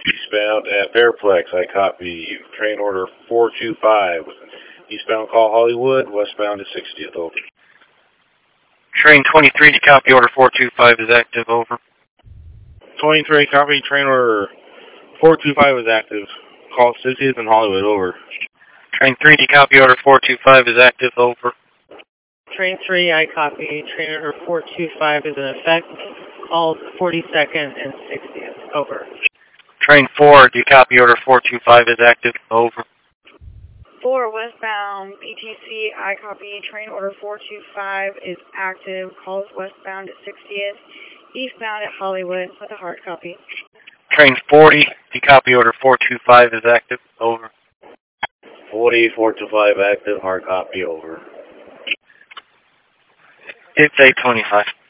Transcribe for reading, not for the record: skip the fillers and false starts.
Eastbound at Fairplex, I copy. Train order 425. Eastbound call Hollywood, westbound to 60th, over. Train 23 to copy, order 425 is active, over. 23, copy. Train order 425 is active. Call 60th and Hollywood, over. Train 3 to copy, order 425 is active, over. Train 3, I copy. Train order 425 is in effect. Calls 42nd and 60th, over. Train 4, do you copy, order 425 is active, over. 4 westbound BTC, I copy. Train order 425 is active. Calls westbound at 60th. Eastbound at Hollywood with a hard copy. Train 40, do you copy, order 425 is active, over. 40, 425 active, hard copy, over. It's 825.